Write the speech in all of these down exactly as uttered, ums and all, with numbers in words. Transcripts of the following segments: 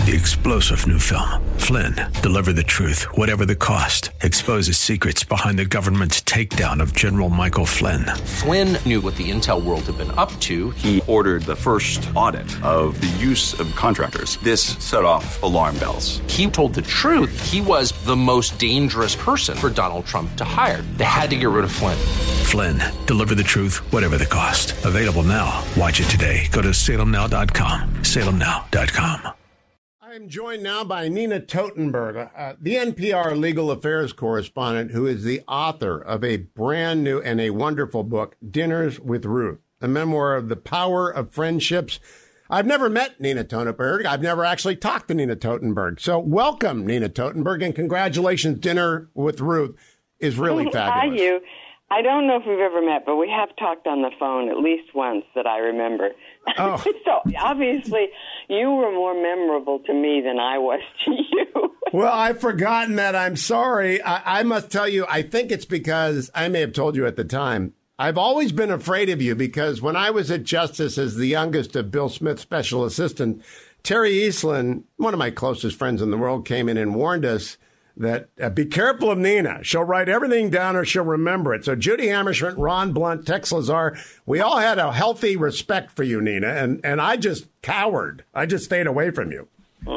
The explosive new film, Flynn, deliver the truth, whatever the cost, exposes secrets behind the government's takedown of General Michael Flynn. Flynn knew what the intel world had been up to. He ordered the first audit of the use of contractors. This set off alarm bells. He told the truth. He was the most dangerous person for Donald Trump to hire. They had to get rid of Flynn. Flynn, deliver the truth, whatever the cost. Available now. Watch it today. Go to salem now dot com. salem now dot com. I'm joined now by Nina Totenberg, uh, the N P R legal affairs correspondent who is the author of a brand new and a wonderful book, Dinners with Ruth, a memoir of the power of friendships. I've never met Nina Totenberg. I've never actually talked to Nina Totenberg. So welcome, Nina Totenberg, and congratulations. Dinner with Ruth is really fabulous. Hi, you. I don't know if we've ever met, but we have talked on the phone at least once that I remember. Oh. So obviously you were more memorable to me than I was to you. Well, I've forgotten that. I'm sorry. I, I must tell you, I think it's because I may have told you at the time. I've always been afraid of you because when I was at Justice as the youngest of Bill Smith's special assistant, Terry Eastland, one of my closest friends in the world, came in and warned us that uh, be careful of Nina. She'll write everything down or she'll remember it. So Judy Hammerschmidt, Ron Blunt, Tex Lazar, we all had a healthy respect for you, Nina, and, and I just cowered. I just stayed away from you.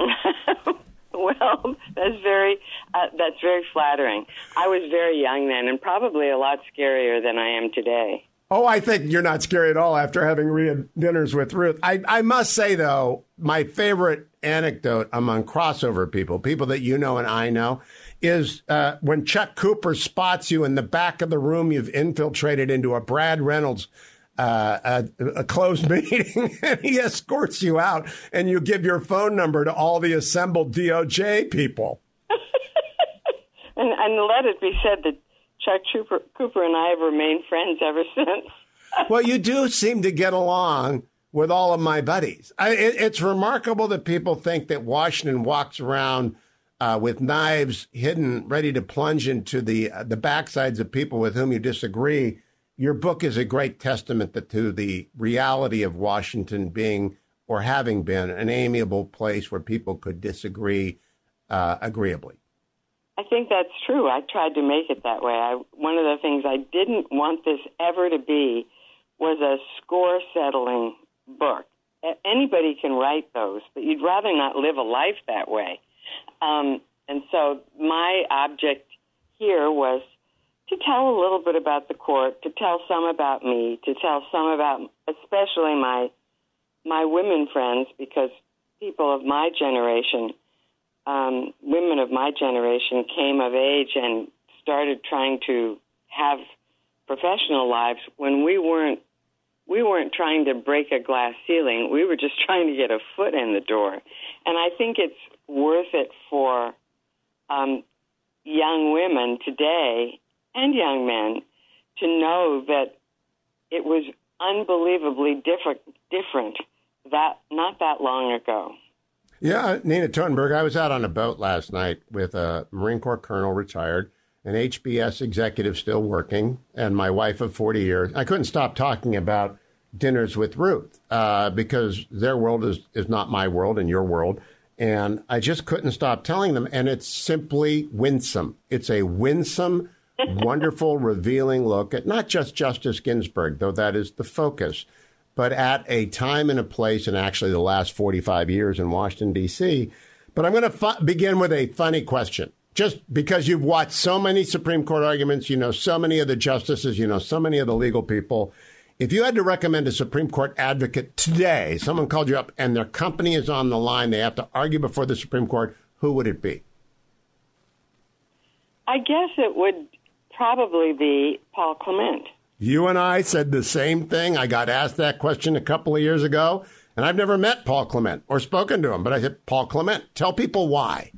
Well, that's very uh, that's very flattering. I was very young then and probably a lot scarier than I am today. Oh, I think you're not scary at all after having read Dinners with Ruth. I, I must say, though, my favorite anecdote among crossover people, people that you know and I know, is uh, when Chuck Cooper spots you in the back of the room you've infiltrated into a Brad Reynolds uh, a, a closed meeting, and he escorts you out, and you give your phone number to all the assembled D O J people. and, and let it be said that Chuck Cooper, Cooper and I have remained friends ever since. Well, you do seem to get along with all of my buddies. I, it, it's remarkable that people think that Washington walks around uh, with knives hidden, ready to plunge into the uh, the backsides of people with whom you disagree. Your book is a great testament to the reality of Washington being or having been an amiable place where people could disagree uh, agreeably. I think that's true. I tried to make it that way. I, one of the things I didn't want this ever to be was a score-settling book. Anybody can write those, but you'd rather not live a life that way. Um, and so my object here was to tell a little bit about the court, to tell some about me, to tell some about especially my my women friends, because people of my generation Um, women of my generation came of age and started trying to have professional lives when we weren't we weren't trying to break a glass ceiling. We were just trying to get a foot in the door. And I think it's worth it for um, young women today and young men to know that it was unbelievably different, different that not that long ago. Yeah, Nina Totenberg, I was out on a boat last night with a Marine Corps colonel, retired, an H B S executive still working, and my wife of forty years. I couldn't stop talking about Dinners with Ruth uh, because their world is, is not my world and your world. And I just couldn't stop telling them. And it's simply winsome. It's a winsome, wonderful, revealing look at not just Justice Ginsburg, though that is the focus, but at a time and a place, and actually the last forty-five years in Washington, D C. But I'm going to fu- begin with a funny question. Just because you've watched so many Supreme Court arguments, you know so many of the justices, you know so many of the legal people. If you had to recommend a Supreme Court advocate today, someone called you up and their company is on the line, they have to argue before the Supreme Court, who would it be? I guess it would probably be Paul Clement. You and I said the same thing. I got asked that question a couple of years ago, and I've never met Paul Clement or spoken to him. But I said, Paul Clement, tell people why.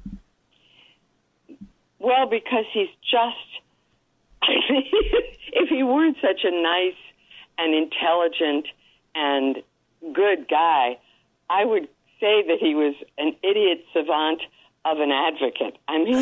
Well, because he's just, I think, if he weren't such a nice and intelligent and good guy, I would say that he was an idiot savant of an advocate. I mean,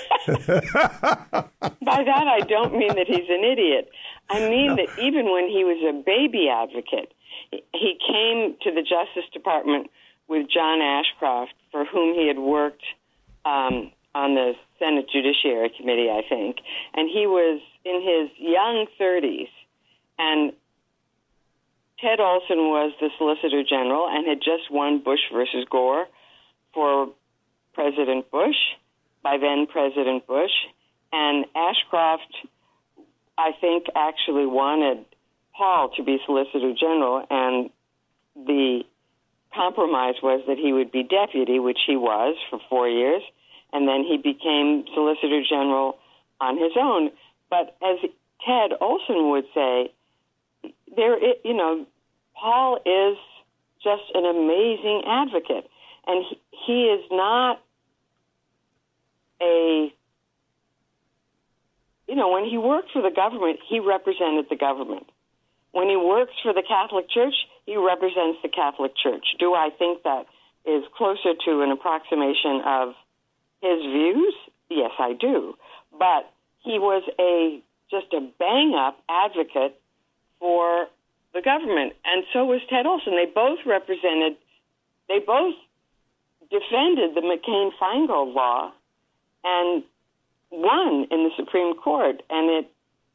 by that I don't mean that he's an idiot. I mean no. that even when he was a baby advocate, he came to the Justice Department with John Ashcroft, for whom he had worked um, on the Senate Judiciary Committee, I think. And he was in his young thirties. And Ted Olson was the Solicitor General and had just won Bush versus Gore for President Bush, by then President Bush. And Ashcroft, I think, actually wanted Paul to be Solicitor General, and the compromise was that he would be deputy, which he was for four years, and then he became Solicitor General on his own. But as Ted Olson would say, there, you know, Paul is just an amazing advocate, and he, he is not a, you know, when he worked for the government, he represented the government. When he works for the Catholic Church, he represents the Catholic Church. Do I think that is closer to an approximation of his views? Yes, I do. But he was a just a bang-up advocate for the government, and so was Ted Olson. They both represented, they both defended the McCain-Feingold law and won in the Supreme Court, and it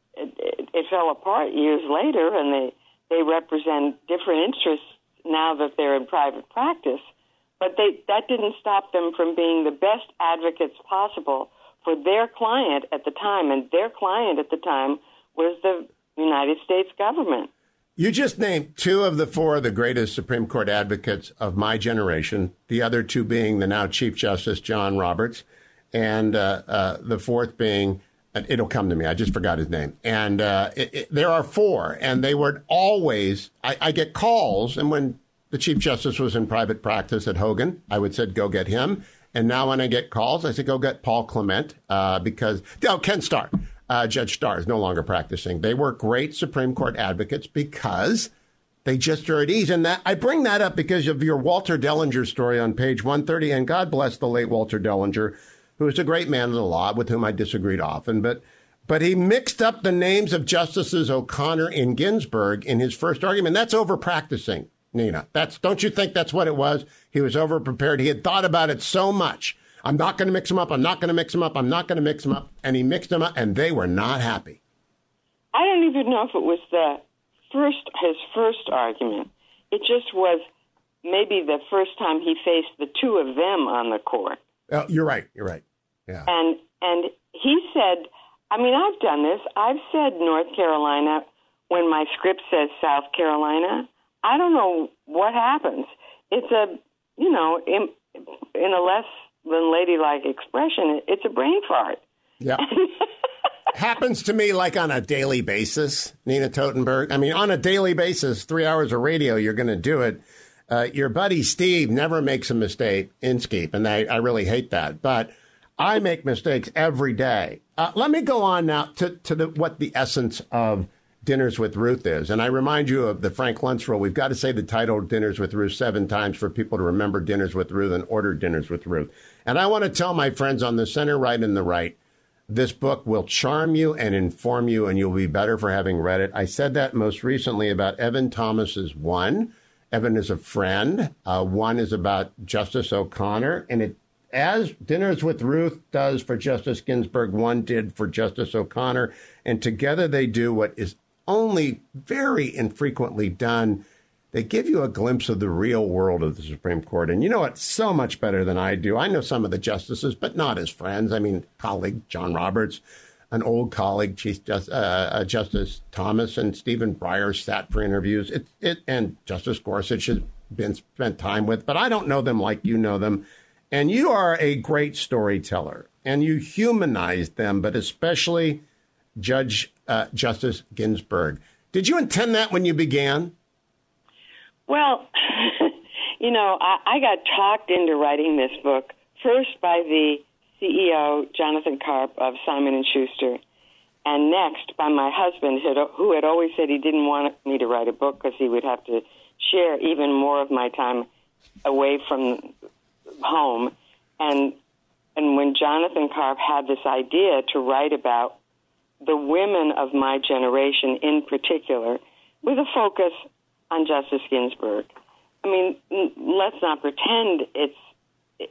it, it fell apart years later, and they, they represent different interests now that they're in private practice, but they that didn't stop them from being the best advocates possible for their client at the time, and their client at the time was the United States government. You just named two of the four of the greatest Supreme Court advocates of my generation, the other two being the now Chief Justice John Roberts, and uh, uh, the fourth being, it'll come to me, I just forgot his name. And uh, it, it, there are four, and they were always, I, I get calls, and when the Chief Justice was in private practice at Hogan, I would say, go get him. And now when I get calls, I say, go get Paul Clement, uh, because, oh, Ken Starr. Uh, Judge Starr is no longer practicing. They were great Supreme Court advocates because they just are at ease. And that I bring that up because of your Walter Dellinger story on page one thirty. And God bless the late Walter Dellinger, who was a great man of the law with whom I disagreed often. But but he mixed up the names of Justices O'Connor and Ginsburg in his first argument. That's over practicing, Nina. That's don't you think that's what it was? He was over prepared. He had thought about it so much. I'm not going to mix them up. I'm not going to mix them up. I'm not going to mix them up. And he mixed them up, and they were not happy. I don't even know if it was the first his first argument. It just was maybe the first time he faced the two of them on the court. Oh, you're right. You're right. Yeah. And and he said, I mean, I've done this. I've said North Carolina when my script says South Carolina. I don't know what happens. It's a, you know, in, in a less than ladylike expression, it's a brain fart. Yeah. Happens to me like on a daily basis, Nina Totenberg. I mean, on a daily basis, three hours of radio, you're going to do it. Uh, your buddy Steve never makes a mistake in Skeep, and I, I really hate that. But I make mistakes every day. Uh, let me go on now to, to the, what the essence of Dinners with Ruth is. And I remind you of the Frank Luntz rule. We've got to say the title Dinners with Ruth seven times for people to remember Dinners with Ruth and order Dinners with Ruth. And I want to tell my friends on the center, right, and the right, this book will charm you and inform you, and you'll be better for having read it. I said that most recently about Evan Thomas's One. Evan is a friend. Uh, One is about Justice O'Connor. And it, as Dinners with Ruth does for Justice Ginsburg, One did for Justice O'Connor. And together they do what is only very infrequently done. They give you a glimpse of the real world of the Supreme Court. And you know it so much better than I do. I know some of the justices, but not as friends. I mean, colleague John Roberts, an old colleague, Chief Just, uh, Justice Thomas and Stephen Breyer sat for interviews. It, it, and Justice Gorsuch has been spent time with, but I don't know them like you know them. And you are a great storyteller, and you humanize them, but especially Judge uh, Justice Ginsburg. Did you intend that when you began? Well, you know, I, I got talked into writing this book first by the C E O, Jonathan Karp of Simon and Schuster, and next by my husband, who had always said he didn't want me to write a book because he would have to share even more of my time away from home. And and when Jonathan Karp had this idea to write about the women of my generation in particular, with a focus on Justice Ginsburg. I mean, let's not pretend it's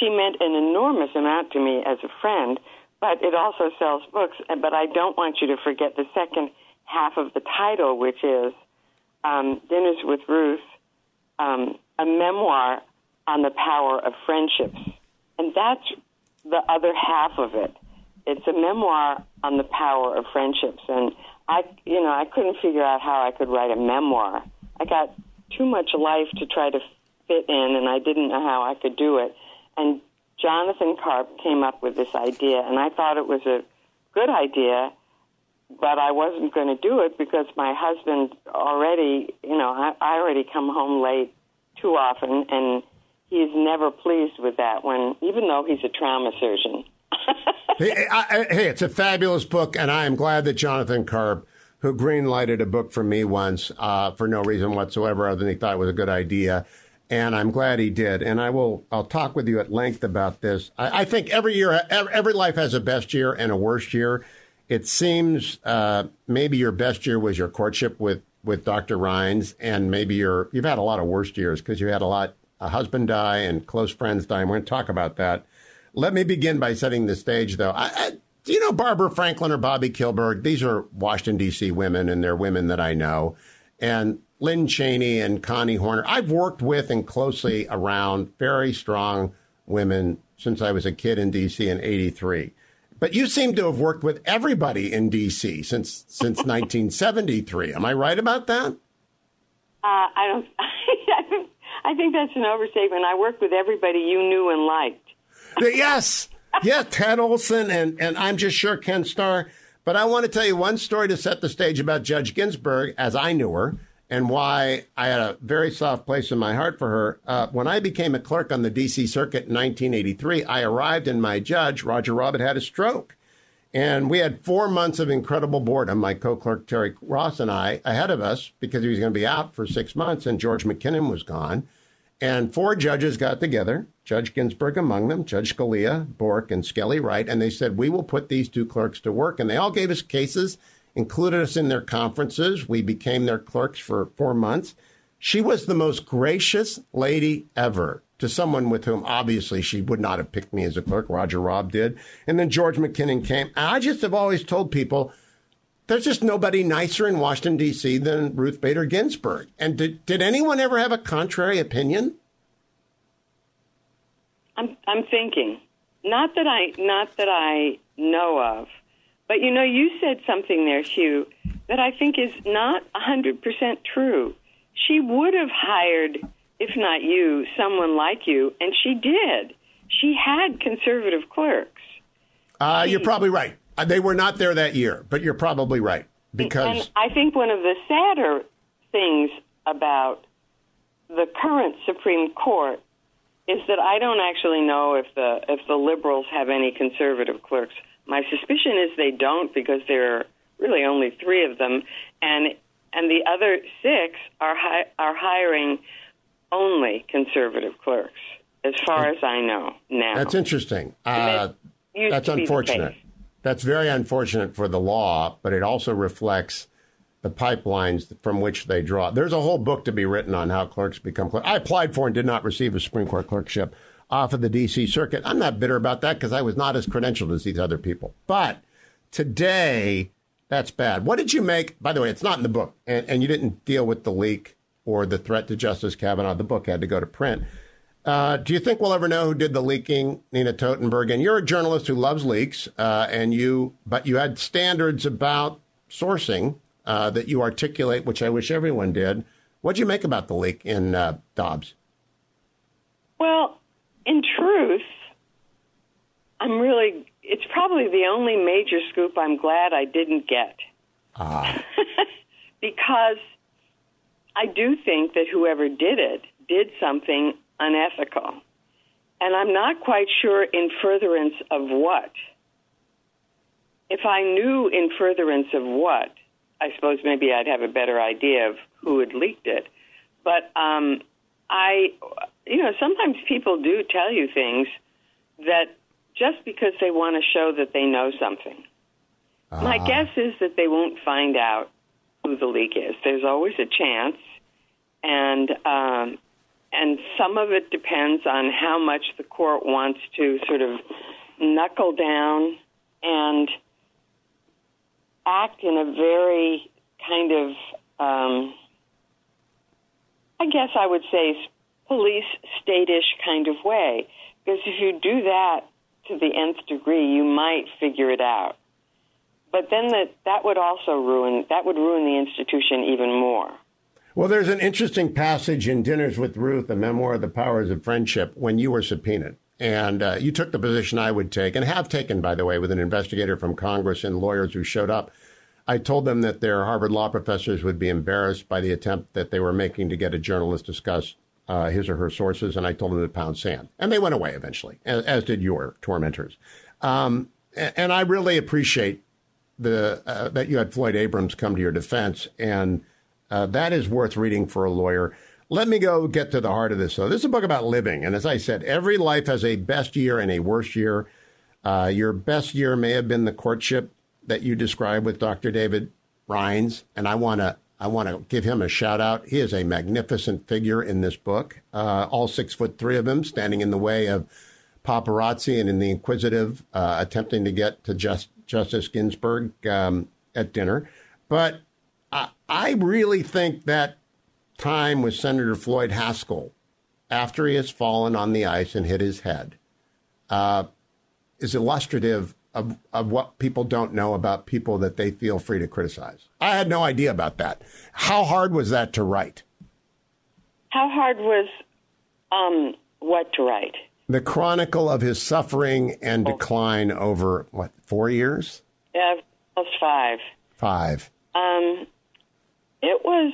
she meant an enormous amount to me as a friend, but it also sells books. But I don't want you to forget the second half of the title, which is um, Dinners with Ruth, um, a memoir on the power of friendships. And that's the other half of it. It's a memoir on the power of friendships. And I, you know, I couldn't figure out how I could write a memoir. I got too much life to try to fit in, and I didn't know how I could do it. And Jonathan Karp came up with this idea, and I thought it was a good idea, but I wasn't going to do it because my husband already, you know, I, I already come home late too often, and he's never pleased with that when, even though he's a trauma surgeon. hey, I, hey, it's a fabulous book, and I am glad that Jonathan Karp, who green-lighted a book for me once uh, for no reason whatsoever other than he thought it was a good idea, and I'm glad he did. And I will, I'll talk with you at length about this. I, I think every year, every life has a best year and a worst year. It seems uh, maybe your best year was your courtship with, with Doctor Rines, and maybe your you've had a lot of worst years because you had a lot, a husband die and close friends die. And we're going to talk about that. Let me begin by setting the stage, though. I, I, do you know Barbara Franklin or Bobby Kilberg? These are Washington, D C women, and they're women that I know. And Lynn Cheney and Connie Horner. I've worked with and closely around very strong women since I was a kid in D C in eighty-three. But you seem to have worked with everybody in D C since since nineteen seventy-three. Am I right about that? Uh, I don't. I think I think that's an overstatement. I worked with everybody you knew and liked. Yes. Yeah, Ted Olson, and, and I'm just sure Ken Starr. But I want to tell you one story to set the stage about Judge Ginsburg, as I knew her, and why I had a very soft place in my heart for her. Uh, when I became a clerk on the D C Circuit in nineteen eighty-three, I arrived and my judge, Roger Robb, had a stroke. And we had four months of incredible boredom, my co-clerk Terry Ross and I, ahead of us, because he was going to be out for six months, and George McKinnon was gone. And four judges got together, Judge Ginsburg among them, Judge Scalia, Bork, and Skelly Wright, and they said, we will put these two clerks to work. And they all gave us cases, included us in their conferences. We became their clerks for four months. She was the most gracious lady ever to someone with whom obviously she would not have picked me as a clerk. Roger Robb did. And then George McKinnon came. And I just have always told people, there's just nobody nicer in Washington, D C than Ruth Bader Ginsburg. And did, did anyone ever have a contrary opinion? I'm I'm thinking. Not that I not that I know of. But, you know, you said something there, Hugh, that I think is not one hundred percent true. She would have hired, if not you, someone like you, and she did. She had conservative clerks. Uh, she, you're probably right. They were not there that year, but you're probably right. Because and I think one of the sadder things about the current Supreme Court is that I don't actually know if the if the liberals have any conservative clerks. My suspicion is they don't, because there are really only three of them, and and the other six are hi- are hiring only conservative clerks, as far as I know now. That's interesting. Uh, that's unfortunate. That's very unfortunate for the law, but it also reflects the pipelines from which they draw. There's a whole book to be written on how clerks become clerks. I applied for and did not receive a Supreme Court clerkship off of the D C Circuit. I'm not bitter about that because I was not as credentialed as these other people. But today, that's bad. What did you make? By the way, it's not in the book, and, and you didn't deal with the leak or the threat to Justice Kavanaugh. The book had to go to print. Uh, do you think we'll ever know who did the leaking, Nina Totenberg? And you're a journalist who loves leaks, uh, and you, but you had standards about sourcing uh, that you articulate, which I wish everyone did. What did you make about the leak in uh, Dobbs? Well, in truth, I'm really, it's probably the only major scoop I'm glad I didn't get. Ah. Because I do think that whoever did it did something unethical. And I'm not quite sure in furtherance of what. If I knew in furtherance of what, I suppose maybe I'd have a better idea of who had leaked it. But um, I, you know, sometimes people do tell you things that just because they want to show that they know something. Uh-huh. My guess is that they won't find out who the leak is. There's always a chance. And um, and some of it depends on how much the court wants to sort of knuckle down and act in a very kind of, um, I guess I would say, police state-ish kind of way. Because if you do that to the nth degree, you might figure it out. But then that that would also ruin that would ruin the institution even more. Well, there's an interesting passage in Dinners with Ruth, a memoir of the powers of friendship, when you were subpoenaed. And uh, you took the position I would take, and have taken, by the way, with an investigator from Congress and lawyers who showed up. I told them that their Harvard law professors would be embarrassed by the attempt that they were making to get a journalist to discuss uh, his or her sources, and I told them to pound sand. And they went away eventually, as, as did your tormentors. Um, and, and I really appreciate the uh, that you had Floyd Abrams come to your defense, and uh, that is worth reading for a lawyer. Let me go get to the heart of this, though. This is a book about living, and as I said, every life has a best year and a worst year. Uh, your best year may have been the courtship that you described with Doctor David Rines, and I want to I want to give him a shout out. He is a magnificent figure in this book, uh, all six foot three of him, standing in the way of paparazzi and in the inquisitive, uh, attempting to get to just, Justice Ginsburg um, at dinner. But I, I really think that time with Senator Floyd Haskell, after he has fallen on the ice and hit his head, uh, is illustrative of, of what people don't know about people that they feel free to criticize. I had no idea about that. How hard was that to write? How hard was um, what to write? The chronicle of his suffering and decline over, what, four years? Yeah, almost five. Five. Um, it was,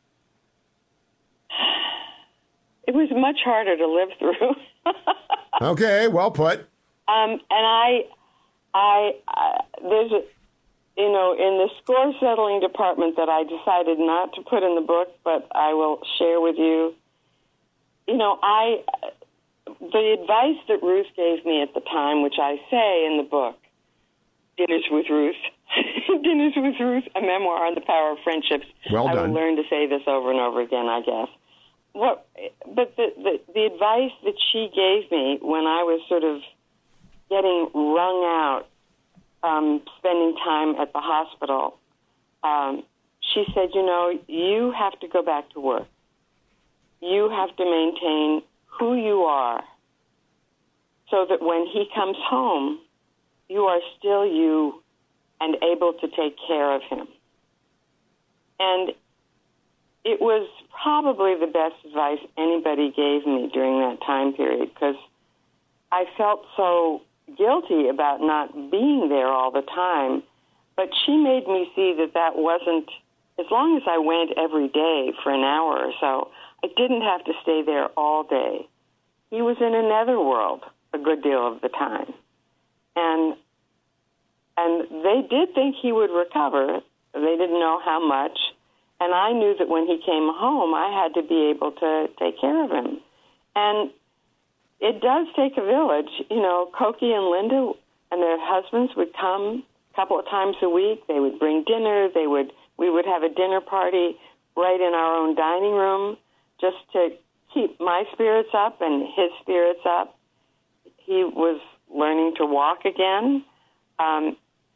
it was much harder to live through. Okay, well put. Um, and I, I, I, there's a, you know, in the score settling department that I decided not to put in the book, but I will share with you. You know, I, the advice that Ruth gave me at the time, which I say in the book, Dinners with Ruth, Dinners with Ruth, a memoir on the power of friendships. Well done. I will learn to say this over and over again, I guess. What, but the, the, the advice that she gave me when I was sort of getting wrung out, um, spending time at the hospital, um, she said, you know, you have to go back to work. You have to maintain who you are so that when he comes home, you are still you and able to take care of him. And it was probably the best advice anybody gave me during that time period because I felt so guilty about not being there all the time. But she made me see that that wasn't, as long as I went every day for an hour or so, I didn't have to stay there all day. He was in a netherworld a good deal of the time. And and they did think he would recover. They didn't know how much. And I knew that when he came home, I had to be able to take care of him. And it does take a village. You know, Cokie and Linda and their husbands would come a couple of times a week. They would bring dinner. They would we would have a dinner party right in our own dining room just to keep my spirits up and his spirits up. He was learning to walk again. Um,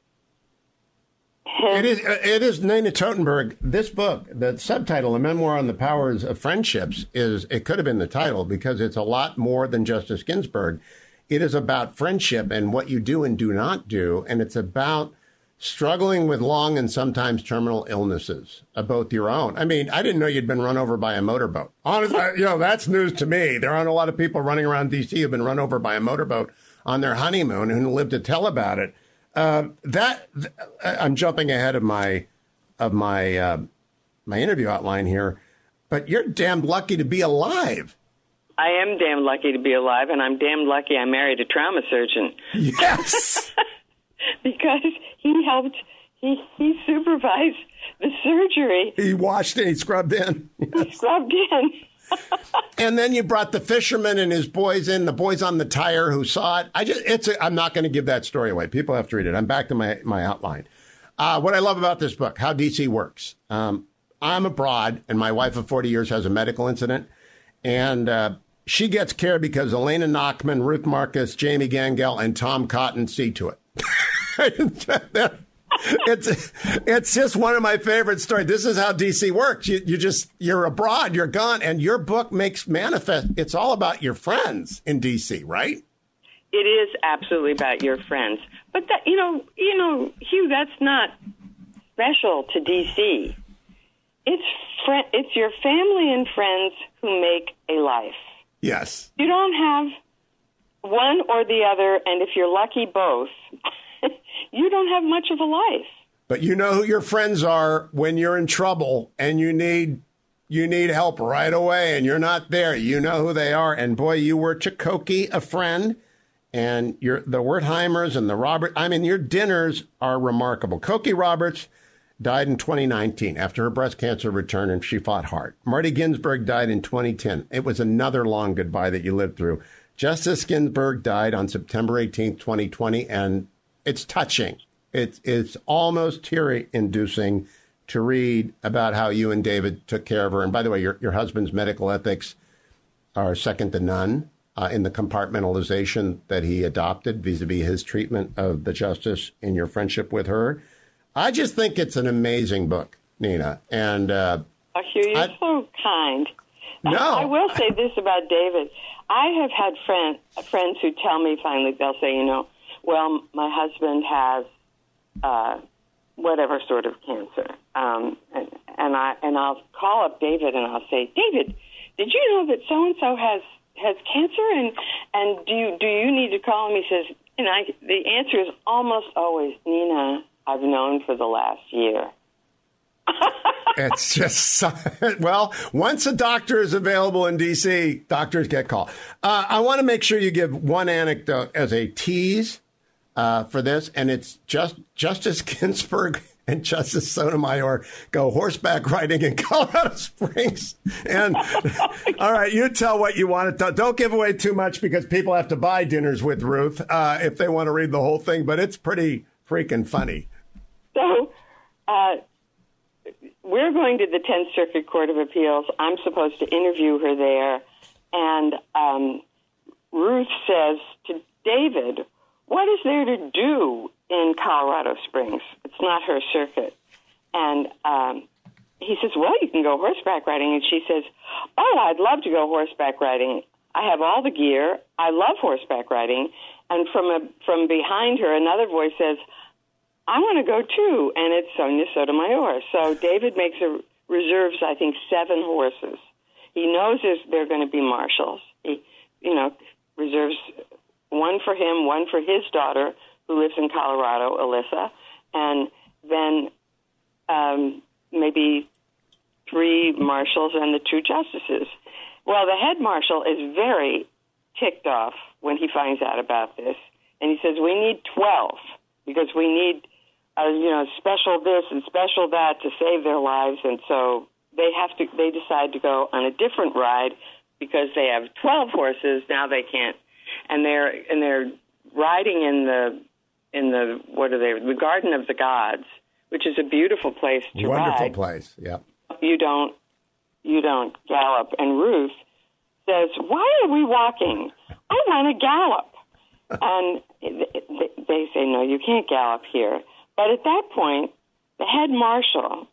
his- it is, it is Nina Totenberg. This book, the subtitle, A Memoir on the Powers of Friendships, is it could have been the title because it's a lot more than Justice Ginsburg. It is about friendship and what you do and do not do, and it's about struggling with long and sometimes terminal illnesses, uh, both your own. I mean, I didn't know you'd been run over by a motorboat. Honestly, you know, that's news to me. There aren't a lot of people running around D C who've been run over by a motorboat on their honeymoon and who live to tell about it. Uh, that th- I'm jumping ahead of my of my uh, my interview outline here, but you're damned lucky to be alive. I am damn lucky to be alive, and I'm damn lucky I married a trauma surgeon. Yes. Because he helped, he, he supervised the surgery. He washed it, he scrubbed in. Yes. He scrubbed in. And then you brought the fisherman and his boys in, the boys on the tire who saw it. I just, it's. A, I'm not going to give that story away. People have to read it. I'm back to my, my outline. Uh, what I love about this book, How D C Works. Um, I'm abroad, and my wife of forty years has a medical incident. And uh, she gets care because Elena Nachman, Ruth Marcus, Jamie Gangel, and Tom Cotton see to it. It's it's just one of my favorite stories. This is how D C works. You you just you're abroad, you're gone, and your book makes manifest. It's all about your friends in D C, right? It is absolutely about your friends, but that you know you know Hugh, that's not special to D C. It's fr- it's your family and friends who make a life. Yes. You don't have one or the other, and if you're lucky, both. You don't have much of a life. But you know who your friends are when you're in trouble and you need you need help right away and you're not there. You know who they are. And boy, you were to Cokie a friend, and your the Wertheimers and the Robert. I mean, your dinners are remarkable. Cokie Roberts died in twenty nineteen after her breast cancer returned, and she fought hard. Marty Ginsburg died in twenty ten. It was another long goodbye that you lived through. Justice Ginsburg died on September eighteenth, twenty twenty, and it's touching. It's it's almost teary-inducing to read about how you and David took care of her. And by the way, your your husband's medical ethics are second to none uh, in the compartmentalization that he adopted vis-a-vis his treatment of the justice in your friendship with her. I just think it's an amazing book, Nina. And uh, oh, Hugh, you're I, so kind. No, I will say this about David. I have had friend, friends who tell me finally, they'll say, you know, well, my husband has uh, whatever sort of cancer, um, and, and I and I'll call up David and I'll say, David, did you know that so and so has has cancer, and and do you do you need to call him? He says, and I the answer is almost always, Nina, I've known for the last year. It's just, well, once a doctor is available in D C, doctors get called. Uh, I want to make sure you give one anecdote as a tease uh, for this, and it's just Justice Ginsburg and Justice Sotomayor go horseback riding in Colorado Springs. And all right, you tell what you want to tell. Don't give away too much because people have to buy Dinners with Ruth uh, if they want to read the whole thing, but it's pretty freaking funny. So, uh, we're going to the tenth Circuit Court of Appeals. I'm supposed to interview her there. And um, Ruth says to David, what is there to do in Colorado Springs? It's not her circuit. And um, he says, well, you can go horseback riding. And she says, oh, I'd love to go horseback riding. I have all the gear. I love horseback riding. And from a, from behind her, another voice says, I want to go, too, and it's Sonia Sotomayor. So David makes a reserves, I think, seven horses. He knows there are going to be marshals. He, you know, reserves one for him, one for his daughter, who lives in Colorado, Alyssa, and then um, maybe three marshals and the two justices. Well, the head marshal is very ticked off when he finds out about this, and he says, we need twelve, because we need... Uh, you know, special this and special that to save their lives, and so they have to. They decide to go on a different ride because they have twelve horses. Now they can't, and they're and they're riding in the in the what are they? The Garden of the Gods, which is a beautiful place to Wonderful ride. Wonderful place. Yeah. You don't you don't gallop, and Ruth says, "Why are we walking? I want to gallop." And they say, "No, you can't gallop here." But at that point, the head marshal,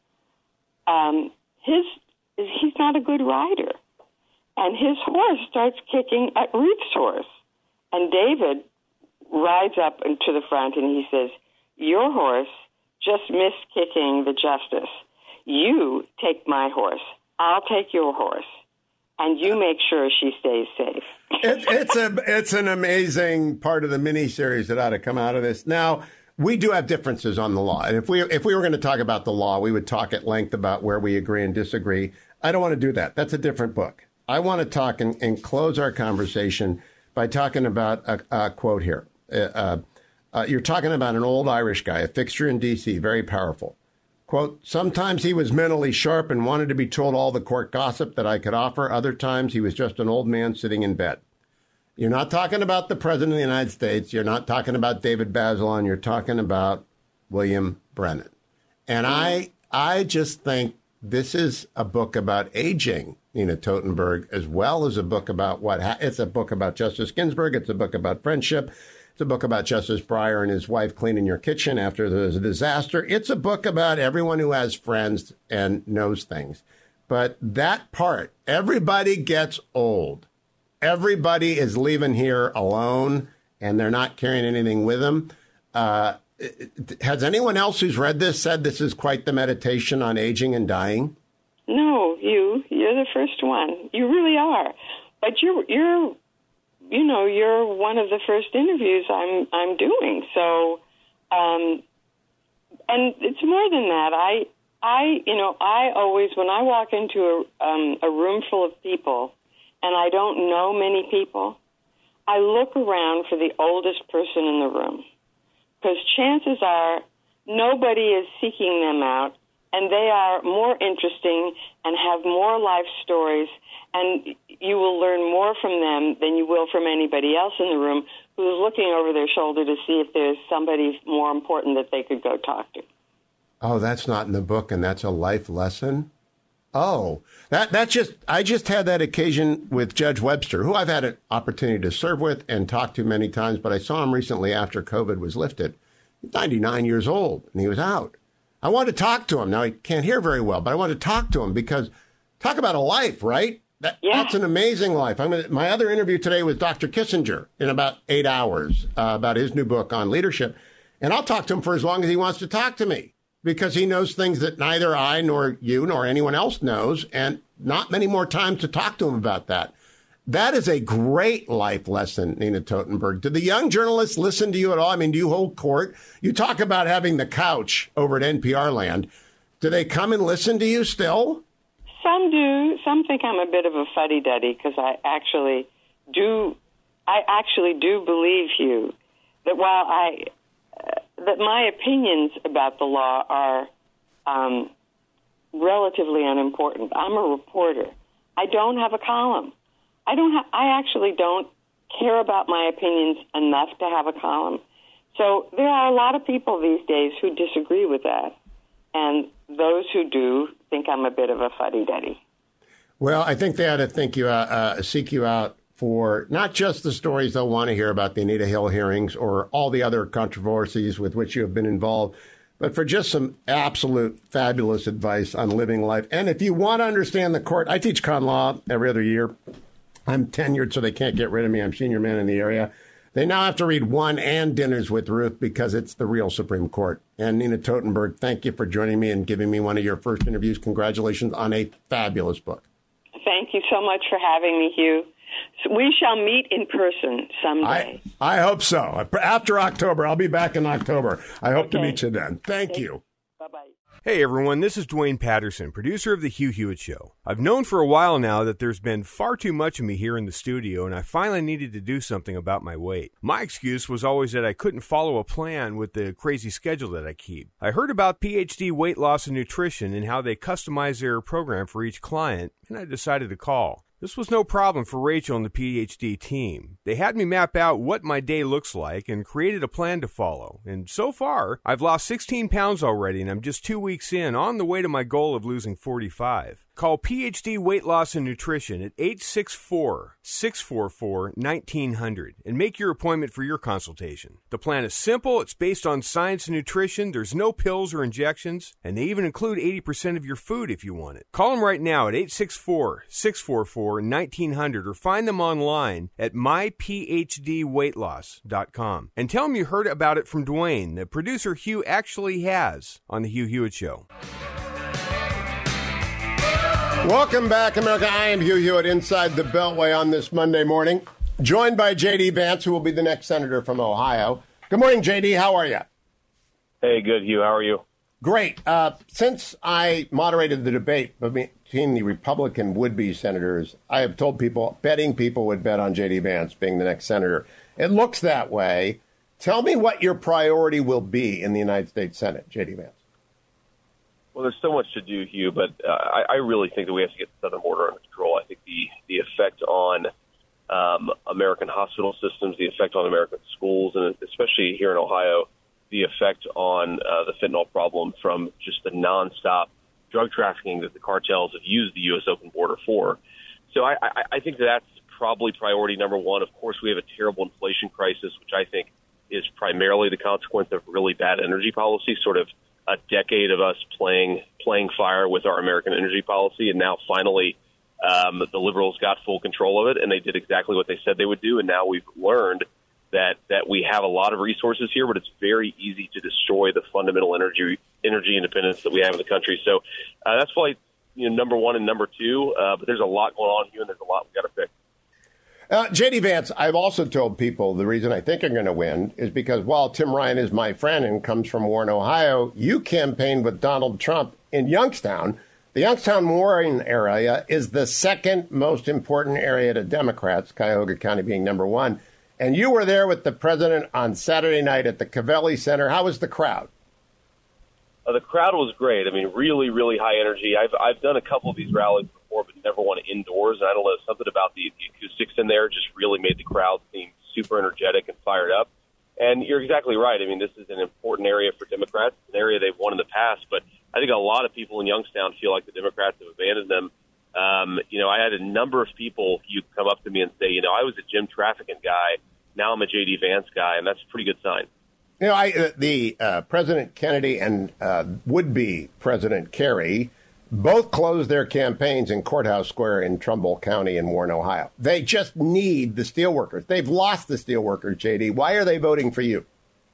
um, his he's not a good rider, and his horse starts kicking at Ruth's horse. And David rides up to the front, and he says, your horse just missed kicking the justice. You take my horse. I'll take your horse, and you make sure she stays safe. it, it's a it's an amazing part of the miniseries that ought to come out of this. Now, we do have differences on the law. And if we if we were going to talk about the law, we would talk at length about where we agree and disagree. I don't want to do that. That's a different book. I want to talk and, and close our conversation by talking about a, a quote here. Uh, uh, you're talking about an old Irish guy, a fixture in D C, very powerful. Quote, sometimes he was mentally sharp and wanted to be told all the court gossip that I could offer. Other times he was just an old man sitting in bed. You're not talking about the President of the United States. You're not talking about David Bazelon. You're talking about William Brennan. And I I just think this is a book about aging Nina Totenberg, as well as a book about what ha- it's a book about Justice Ginsburg. It's a book about friendship. It's a book about Justice Breyer and his wife cleaning your kitchen after there's a disaster. It's a book about everyone who has friends and knows things. But that part, everybody gets old. Everybody is leaving here alone, and they're not carrying anything with them. Uh, has anyone else who's read this said this is quite the meditation on aging and dying? No, you. You're the first one. You really are. But you're, you're, you know, you're one of the first interviews I'm, I'm doing. So, um, and it's more than that. I, I, you know, I always, when I walk into a, um, a room full of people, and I don't know many people, I look around for the oldest person in the room, because chances are nobody is seeking them out. And they are more interesting and have more life stories, and you will learn more from them than you will from anybody else in the room who's looking over their shoulder to see if there's somebody more important that they could go talk to. Oh, that's not in the book, and that's a life lesson? Oh, that that just I just had that occasion with Judge Webster, who I've had an opportunity to serve with and talk to many times, but I saw him recently after COVID was lifted. He's ninety-nine years old, and he was out. I wanted to talk to him. Now, he can't hear very well, but I wanted to talk to him because talk about a life, right? That, yeah. That's an amazing life. I'm gonna, my other interview today with Doctor Kissinger in about eight hours uh, about his new book on leadership. And I'll talk to him for as long as he wants to talk to me because he knows things that neither I nor you nor anyone else knows, and not many more times to talk to him about that. That is a great life lesson, Nina Totenberg. Do the young journalists listen to you at all? I mean, do you hold court? You talk about having the couch over at N P R land. Do they come and listen to you still? Some do. Some think I'm a bit of a fuddy-duddy because I actually do. I actually do believe, Hugh, that while I uh, that my opinions about the law are um, relatively unimportant. I'm a reporter. I don't have a column. I don't have, I actually don't care about my opinions enough to have a column. So there are a lot of people these days who disagree with that. And those who do think I'm a bit of a fuddy-duddy. Well, I think they ought to think you out, uh, seek you out for not just the stories they'll want to hear about the Anita Hill hearings or all the other controversies with which you have been involved, but for just some absolute fabulous advice on living life. And if you want to understand the court, I teach con law every other year. I'm tenured, so they can't get rid of me. I'm senior man in the area. They now have to read One and Dinners with Ruth because it's the real Supreme Court. And Nina Totenberg, thank you for joining me and giving me one of your first interviews. Congratulations on a fabulous book. Thank you so much for having me, Hugh. So we shall meet in person someday. I, I hope so. After October. I'll be back in October. I hope okay. to meet you then. Thank okay. you. Bye-bye. Hey everyone, this is Dwayne Patterson, producer of The Hugh Hewitt Show. I've known for a while now that there's been far too much of me here in the studio, and I finally needed to do something about my weight. My excuse was always that I couldn't follow a plan with the crazy schedule that I keep. I heard about P H D Weight Loss and Nutrition and how they customize their program for each client, and I decided to call. This was no problem for Rachel and the P H D team. They had me map out what my day looks like and created a plan to follow. And so far, I've lost sixteen pounds already, and I'm just two weeks in, on the way to my goal of losing forty-five. Call P H D Weight Loss and Nutrition at eight six four, six four four, one nine zero zero and make your appointment for your consultation. The plan is simple, it's based on science and nutrition, there's no pills or injections, and they even include eighty percent of your food if you want it. Call them right now at eight six four, six four four, one nine zero zero or find them online at my p h d weight loss dot com and tell them you heard about it from Dwayne, the producer Hugh actually has on The Hugh Hewitt Show. Welcome back, America. I am Hugh Hewitt inside the Beltway on this Monday morning, joined by J D. Vance, who will be the next senator from Ohio. Good morning, J D. How are you? Hey, good, Hugh. How are you? Great. Uh, since I moderated the debate between the Republican would-be senators, I have told people, betting people would bet on J D. Vance being the next senator. It looks that way. Tell me what your priority will be in the United States Senate, J D. Vance. Well, there's so much to do, Hugh, but uh, I, I really think that we have to get the southern border under control. I think the, the effect on um, American hospital systems, the effect on American schools, and especially here in Ohio, the effect on uh, the fentanyl problem from just the nonstop drug trafficking that the cartels have used the U S open border for. So I, I, I think that that's probably priority number one. Of course, we have a terrible inflation crisis, which I think is primarily the consequence of really bad energy policy, sort of a decade of us playing playing fire with our American energy policy. And now finally um, the liberals got full control of it, and they did exactly what they said they would do. And now we've learned that that we have a lot of resources here, but it's very easy to destroy the fundamental energy energy independence that we have in the country. So uh, that's probably you know, number one and number two. Uh, but there's a lot going on here, and there's a lot we got to fix. Uh, J D. Vance, I've also told people the reason I think I'm going to win is because while Tim Ryan is my friend and comes from Warren, Ohio, you campaigned with Donald Trump in Youngstown. The Youngstown-Warren area is the second most important area to Democrats, Cuyahoga County being number one. And you were there with the president on Saturday night at the Covelli Center. How was the crowd? Uh, the crowd was great. I mean, really, really high energy. I've I've done a couple of these rallies before, but never one indoors. And I don't know, something about the, the acoustics in there just really made the crowd seem super energetic and fired up. And you're exactly right. I mean, this is an important area for Democrats, an area they've won in the past. But I think a lot of people in Youngstown feel like the Democrats have abandoned them. Um, you know, I had a number of people you come up to me and say, you know, I was a Jim Trafficant guy. Now I'm a J D. Vance guy, and that's a pretty good sign. You know, I, uh, the uh, President Kennedy and uh, would-be President Kerry both closed their campaigns in Courthouse Square in Trumbull County in Warren, Ohio. They just need the steelworkers. They've lost the steelworkers, J D. Why are they voting for you?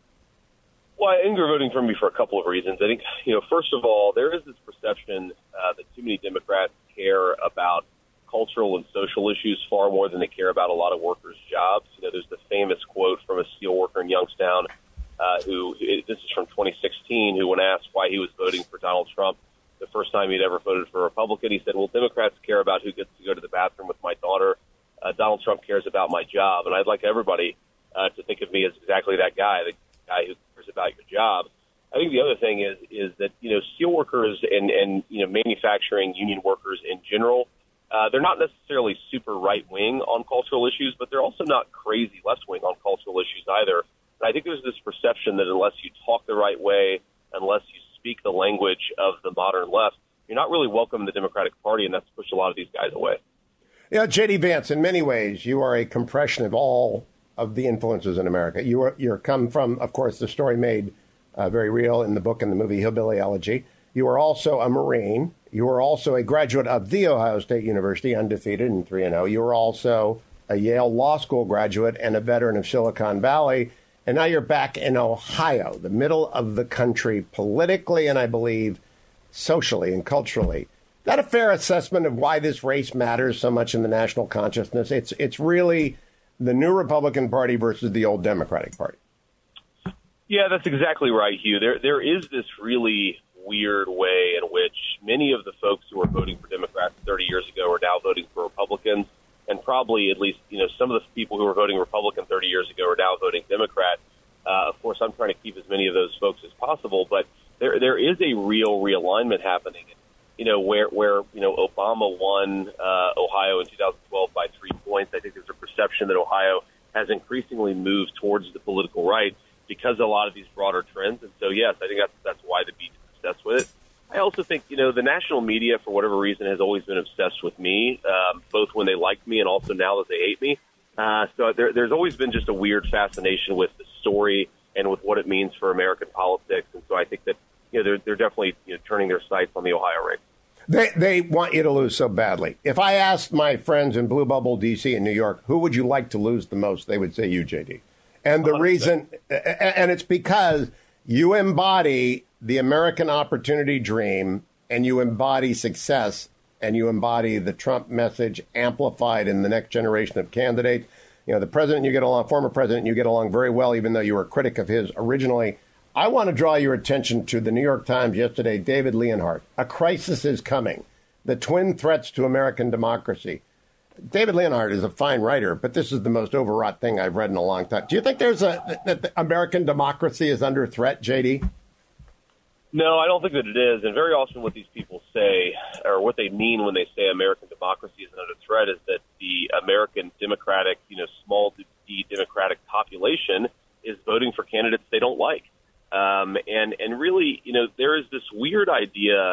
Well, I think they're voting for me for a couple of reasons. I think, you know, first of all, there is this perception uh, that too many Democrats care about cultural and social issues far more than they care about a lot of workers' jobs. You know, there's the famous quote from a steelworker in Youngstown uh, who, this is from twenty sixteen, who when asked why he was voting for Donald Trump the first time he'd ever voted for a Republican, he said, well, Democrats care about who gets to go to the bathroom with my daughter. Uh, Donald Trump cares about my job. And I'd like everybody uh, to think of me as exactly that guy, the guy who cares about your job. I think the other thing is is that, you know, steelworkers and, and, you know, manufacturing union workers in general, uh, they're not necessarily super right-wing on cultural issues, but they're also not crazy left-wing on cultural issues either. And I think there's this perception that unless you talk the right way, unless you speak the language of the modern left, you're not really welcome in the Democratic Party, and that's pushed a lot of these guys away. Yeah, J D. Vance, in many ways, you are a compression of all of the influences in America. You are you're come from, of course, the story made uh, very real in the book and the movie Hillbilly Elegy. You are also a Marine. You are also a graduate of The Ohio State University, undefeated in three and oh. You are also a Yale Law School graduate and a veteran of Silicon Valley. And now you're back in Ohio, the middle of the country, politically and I believe socially and culturally. Is that a fair assessment of why this race matters so much in the national consciousness? It's it's really the new Republican Party versus the old Democratic Party. Yeah, that's exactly right, Hugh. There there is this really weird way in which many of the folks who were voting for Democrats thirty years ago are now voting for Republicans. And probably at least, you know, some of the people who were voting Republican thirty years ago are now voting Democrat. Uh, of course, I'm trying to keep as many of those folks as possible, but there there is a real realignment happening. You know, where where you know Obama won uh, Ohio in two thousand twelve by three points. I think there's a perception that Ohio has increasingly moved towards the political right because of a lot of these broader trends. And so, yes, I think that's that's why the beat is obsessed with it. I also think, you know, the national media, for whatever reason, has always been obsessed with me, um, both when they liked me and also now that they hate me. Uh, so there, there's always been just a weird fascination with the story and with what it means for American politics. And so I think that, you know, they're, they're definitely you know, turning their sights on the Ohio race. They they want you to lose so badly. If I asked my friends in Blue Bubble, D C, and New York, who would you like to lose the most, they would say you, J D. And the reason, and it's because you embody the American opportunity dream, and you embody success, and you embody the Trump message amplified in the next generation of candidates. You know, the president, you get along, former president, you get along very well, even though you were a critic of his originally. I want to draw your attention to the New York Times yesterday, David Leonhardt. A crisis is coming. The twin threats to American democracy. David Leonhardt is a fine writer, but this is the most overwrought thing I've read in a long time. Do you think there's a that the American democracy is under threat, J D? No, I don't think that it is. And very often what these people say, or what they mean when they say American democracy is under threat, is that the American democratic, you know, small d democratic population is voting for candidates they don't like. Um, and, and really, you know, there is this weird idea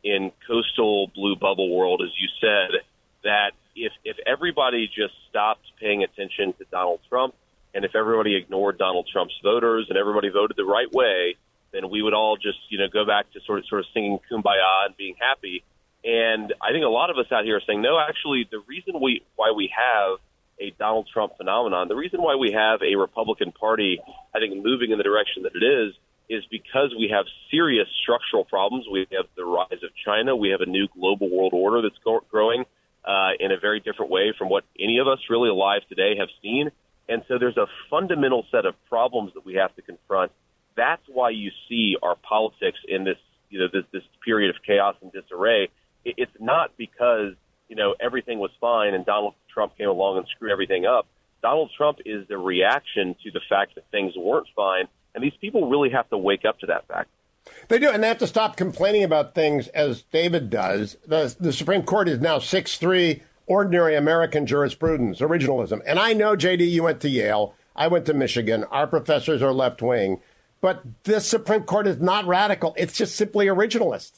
in coastal blue bubble world, as you said, that if if everybody just stopped paying attention to Donald Trump, and if everybody ignored Donald Trump's voters and everybody voted the right way, then we would all just, you know, go back to sort of sort of singing Kumbaya and being happy. And I think a lot of us out here are saying, no, actually, the reason we why we have a Donald Trump phenomenon, the reason why we have a Republican Party, I think, moving in the direction that it is, is because we have serious structural problems. We have the rise of China. We have a new global world order that's go- growing uh, in a very different way from what any of us really alive today have seen. And so there's a fundamental set of problems that we have to confront. That's why you see our politics in this, you know, this, this period of chaos and disarray. It, it's not because, you know, everything was fine and Donald Trump came along and screwed everything up. Donald Trump is the reaction to the fact that things weren't fine. And these people really have to wake up to that fact. They do, and they have to stop complaining about things as David does. The, the Supreme Court is now six three, ordinary American jurisprudence, originalism. And I know, J D, you went to Yale. I went to Michigan. Our professors are left-wing. But this Supreme Court is not radical. It's just simply originalist.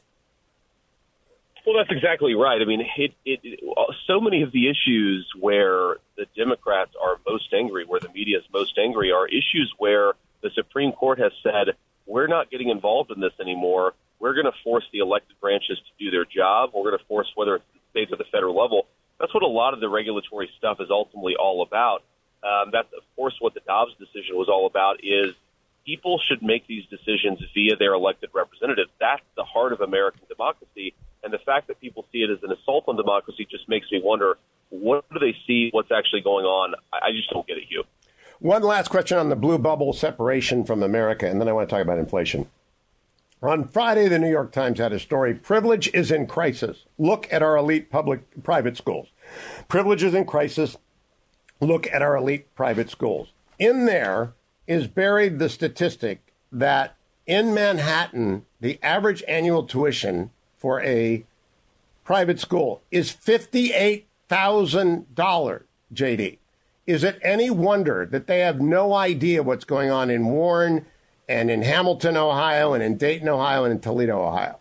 Well, that's exactly right. I mean, it, it, it, so many of the issues where the Democrats are most angry, where the media is most angry, are issues where the Supreme Court has said, we're not getting involved in this anymore. We're going to force the elected branches to do their job. We're going to force, whether it's the states or the federal level. That's what a lot of the regulatory stuff is ultimately all about. Um, that's, of course, what the Dobbs decision was all about, is people should make these decisions via their elected representatives. That's the heart of American democracy. And the fact that people see it as an assault on democracy just makes me wonder, what do they see? What's actually going on? I, I just don't get it, Hugh. One last question on the blue bubble separation from America, and then I want to talk about inflation. On Friday, the New York Times had a story, Privilege is in Crisis. Look at our elite public private schools. Privilege is in crisis. Look at our elite private schools. In there is buried the statistic that in Manhattan, the average annual tuition for a private school is fifty-eight thousand dollars, J D. Is it any wonder that they have no idea what's going on in Warren and in Hamilton, Ohio, and in Dayton, Ohio, and in Toledo, Ohio?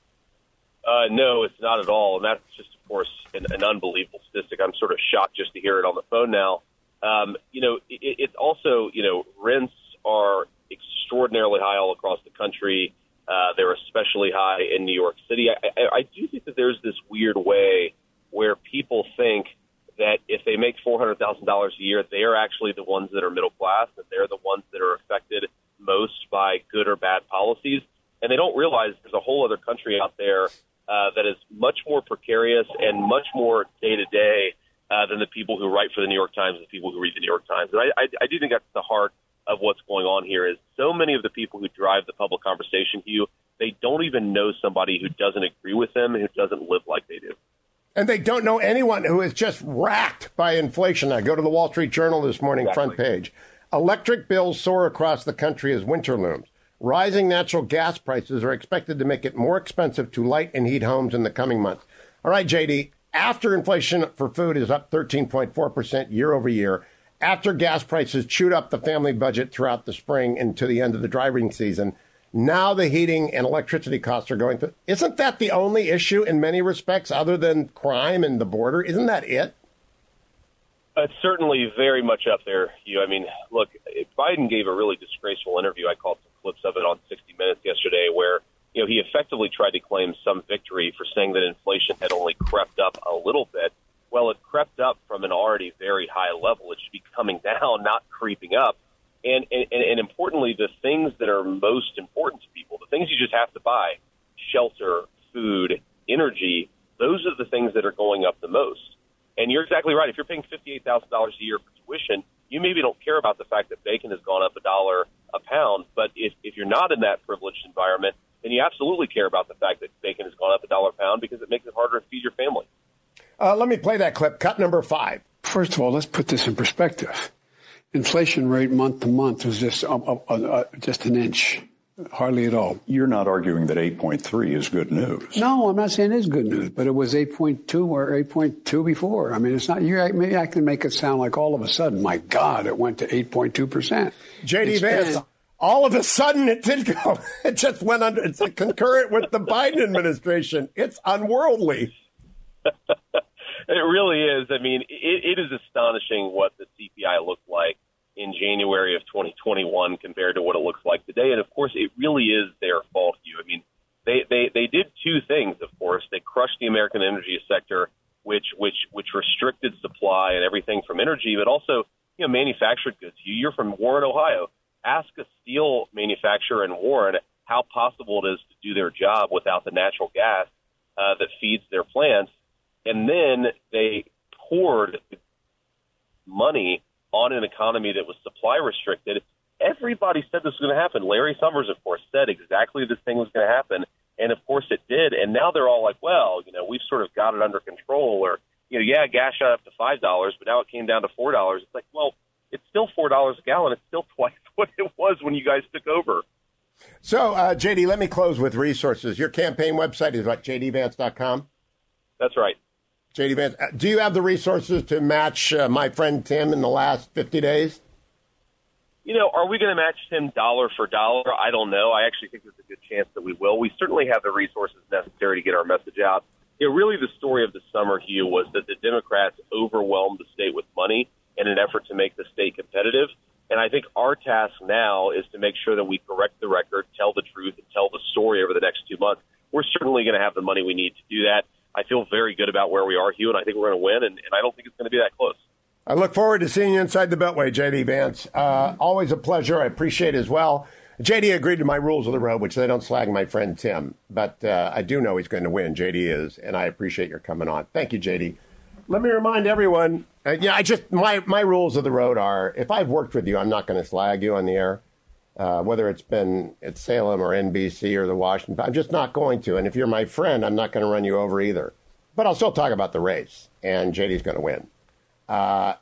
Uh, no, it's not at all. And that's just, of course, an, an unbelievable statistic. I'm sort of shocked just to hear it on the phone now. Um, you know, it, it's also, you know, rents are extraordinarily high all across the country. Uh, they're especially high in New York City. I, I, I do think that there's this weird way where people think that if they make four hundred thousand dollars a year, they are actually the ones that are middle class, that they're the ones that are affected most by good or bad policies. And they don't realize there's a whole other country out there uh, that is much more precarious and much more day-to-day uh, than the people who write for the New York Times and the people who read the New York Times. And I, I, I do think that's the heart of what's going on here, is so many of the people who drive the public conversation, Hugh, they don't even know somebody who doesn't agree with them and who doesn't live like they do. And they don't know anyone who is just racked by inflation. I go to the Wall Street Journal this morning, Exactly. front page. Electric bills soar across the country as winter looms. Rising natural gas prices are expected to make it more expensive to light and heat homes in the coming months. All right, J D, after inflation for food is up thirteen point four percent year over year, after gas prices chewed up the family budget throughout the spring and to the end of the driving season, now the heating and electricity costs are going through. Isn't that the only issue in many respects other than crime and the border? Isn't that it? It's certainly very much up there, Hugh. I mean, look, Biden gave a really disgraceful interview. I caught some clips of it on sixty minutes yesterday where, you know, he effectively tried to claim some victory for saying that inflation had only crept up a little bit. Well, it crept up from an already very high level. It should be coming down, not creeping up. And, and, and importantly, the things that are most important to people, the things you just have to buy, shelter, food, energy, those are the things that are going up the most. And you're exactly right. If you're paying fifty-eight thousand dollars a year for tuition, you maybe don't care about the fact that bacon has gone up a dollar a pound. But if, if you're not in that privileged environment, then you absolutely care about the fact that bacon has gone up a dollar a pound because it makes it harder to feed your family. Uh, let me play that clip. Cut number five. First of all, let's put this in perspective. Inflation rate month to month was just uh, uh, uh, just an inch, hardly at all. You're not arguing that eight point three is good news. No, I'm not saying it's good news, but it was eight point two or eight point two before. I mean, it's not. You maybe I can make it sound like all of a sudden, my God, it went to eight point two percent. J D Vance, all of a sudden it did go. It just went under. It's like concurrent with the Biden administration. It's unworldly. It really is. I mean, it, it is astonishing what the C P I looked like in January of twenty twenty-one compared to what it looks like today. And, of course, it really is their fault, Hugh. I mean, they, they, they did two things, of course. They crushed the American energy sector, which which which restricted supply and everything from energy, but also, you know, manufactured goods. You're from Warren, Ohio. Ask a steel manufacturer in Warren how possible it is to do their job without the natural gas uh, that feeds their plants. And then they poured money on an economy that was supply restricted. Everybody said this was going to happen. Larry Summers, of course, said exactly this thing was going to happen. And, of course, it did. And now they're all like, well, you know, we've sort of got it under control. Or, you know, yeah, gas shot up to five dollars, but now it came down to four dollars. It's like, well, it's still four dollars a gallon. It's still twice what it was when you guys took over. So, uh, J D, let me close with resources. Your campaign website is what, j d vance dot com? That's right. J D Vance, do you have the resources to match uh, my friend Tim in the last fifty days? You know, are we going to match Tim dollar for dollar? I don't know. I actually think there's a good chance that we will. We certainly have the resources necessary to get our message out. You know, really the story of the summer, Hugh, was that the Democrats overwhelmed the state with money in an effort to make the state competitive. And I think our task now is to make sure that we correct the record, tell the truth, and tell the story over the next two months. We're certainly going to have the money we need to do that. I feel very good about where we are, Hugh, and I think we're going to win, and, and I don't think it's going to be that close. I look forward to seeing you inside the Beltway, J D Vance. Uh, always a pleasure. I appreciate it as well. J D agreed to my rules of the road, which they don't slag my friend Tim, but uh, I do know he's going to win. J D is, and I appreciate your coming on. Thank you, J D. Let me remind everyone, uh, yeah, I just my my rules of the road are: if I've worked with you, I'm not going to slag you on the air. Uh, whether it's been at Salem or N B C or the Washington, I'm just not going to. And if you're my friend, I'm not going to run you over either. But I'll still talk about the race, and J D's going to win. Uh,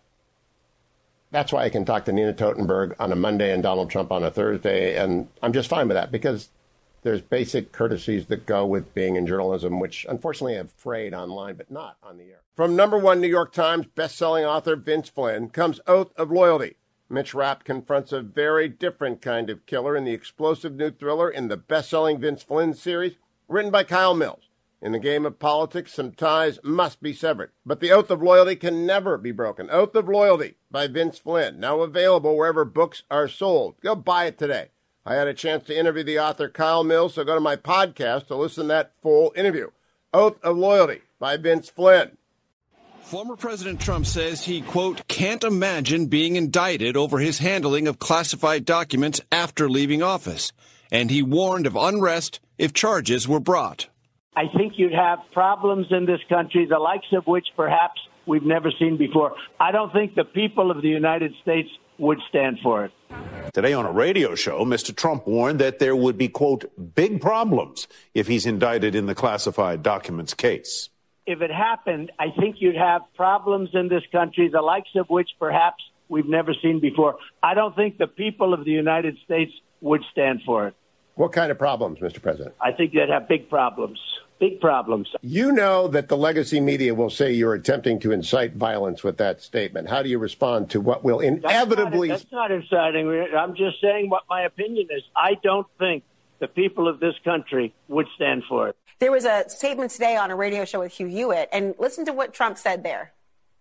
that's why I can talk to Nina Totenberg on a Monday and Donald Trump on a Thursday, and I'm just fine with that because there's basic courtesies that go with being in journalism, which unfortunately have frayed online, but not on the air. From number one New York Times bestselling author Vince Flynn comes Oath of Loyalty. Mitch Rapp confronts a very different kind of killer in the explosive new thriller in the best-selling Vince Flynn series, written by Kyle Mills. In the game of politics, some ties must be severed, but the Oath of Loyalty can never be broken. Oath of Loyalty by Vince Flynn, now available wherever books are sold. Go buy it today. I had a chance to interview the author Kyle Mills, so go to my podcast to listen to that full interview. Oath of Loyalty by Vince Flynn. Former President Trump says he, quote, can't imagine being indicted over his handling of classified documents after leaving office. And he warned of unrest if charges were brought. I think you'd have problems in this country, the likes of which perhaps we've never seen before. I don't think the people of the United States would stand for it. Today on a radio show, Mister Trump warned that there would be, quote, big problems if he's indicted in the classified documents case. If it happened, I think you'd have problems in this country, the likes of which perhaps we've never seen before. I don't think the people of the United States would stand for it. What kind of problems, Mister President? I think they'd have big problems. Big problems. You know that the legacy media will say you're attempting to incite violence with that statement. How do you respond to what will inevitably... That's not, that's not inciting. I'm just saying what my opinion is. I don't think the people of this country would stand for it. There was a statement today on a radio show with Hugh Hewitt, and listen to what Trump said there.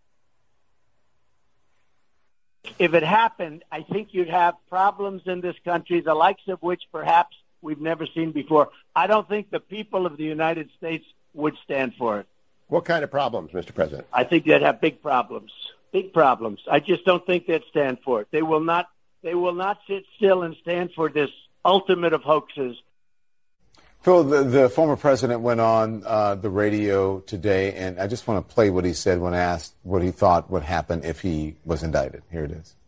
If it happened, I think you'd have problems in this country, the likes of which perhaps we've never seen before. I don't think the people of the United States would stand for it. What kind of problems, Mister President? I think they'd have big problems. Big problems. I just don't think they'd stand for it. They will not. They will not sit still and stand for this ultimate of hoaxes. Phil, the, the former president went on uh, the radio today, and I just want to play what he said when asked what he thought would happen if he was indicted. Here it is.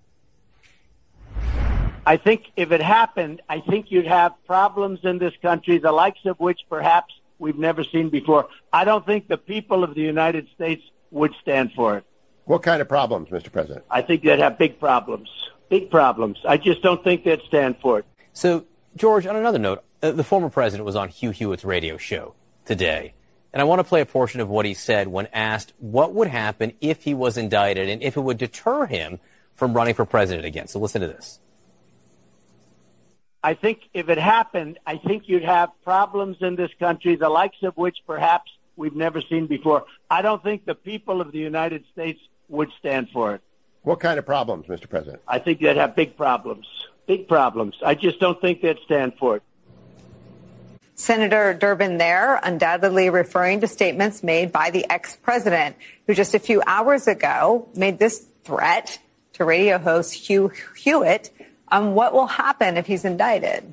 I think if it happened, I think you'd have problems in this country, the likes of which perhaps we've never seen before. I don't think the people of the United States would stand for it. What kind of problems, Mister President? I think they'd have big problems. Big problems. I just don't think they'd stand for it. So, George, on another note, uh, the former president was on Hugh Hewitt's radio show today. And I want to play a portion of what he said when asked what would happen if he was indicted and if it would deter him from running for president again. So listen to this. I think if it happened, I think you'd have problems in this country, the likes of which perhaps we've never seen before. I don't think the people of the United States would stand for it. What kind of problems, Mister President? I think they'd have big problems, big problems. I just don't think they'd stand for it. Senator Durbin there, undoubtedly referring to statements made by the ex-president, who just a few hours ago made this threat to radio host Hugh Hewitt on what will happen if he's indicted.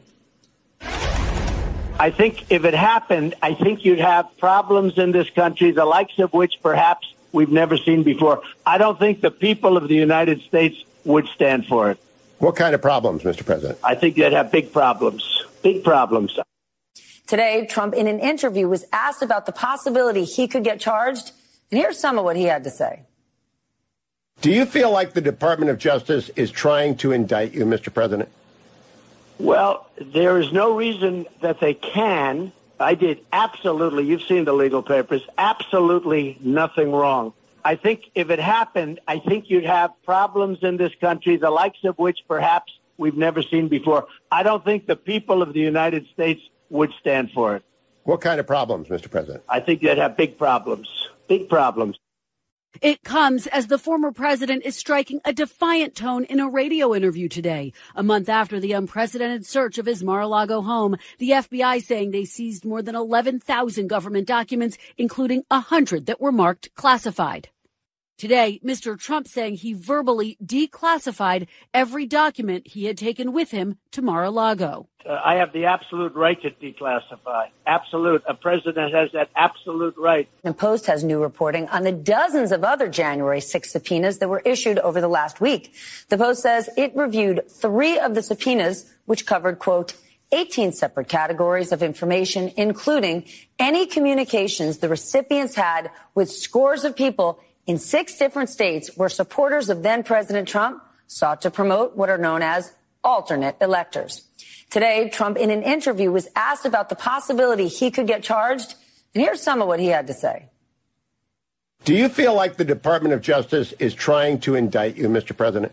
I think if it happened, I think you'd have problems in this country, the likes of which perhaps we've never seen before. I don't think the people of the United States would stand for it. What kind of problems, Mister President? I think they'd have big problems, big problems. Today, Trump, in an interview, was asked about the possibility he could get charged. And here's some of what he had to say. Do you feel like the Department of Justice is trying to indict you, Mister President? Well, there is no reason that they can. I did absolutely, you've seen the legal papers, absolutely nothing wrong. I think if it happened, I think you'd have problems in this country, the likes of which perhaps we've never seen before. I don't think the people of the United States would stand for it. What kind of problems, Mister President? I think they'd have big problems, big problems. It comes as the former president is striking a defiant tone in a radio interview today, a month after the unprecedented search of his Mar-a-Lago home, the F B I saying they seized more than eleven thousand government documents, including one hundred that were marked classified. Today, Mister Trump saying he verbally declassified every document he had taken with him to Mar-a-Lago. Uh, I have the absolute right to declassify. Absolute. A president has that absolute right. The Post has new reporting on the dozens of other January sixth subpoenas that were issued over the last week. The Post says it reviewed three of the subpoenas, which covered, quote, eighteen separate categories of information, including any communications the recipients had with scores of people in six different states where supporters of then-President Trump sought to promote what are known as alternate electors. Today, Trump, in an interview, was asked about the possibility he could get charged, and here's some of what he had to say. Do you feel like the Department of Justice is trying to indict you, Mister President?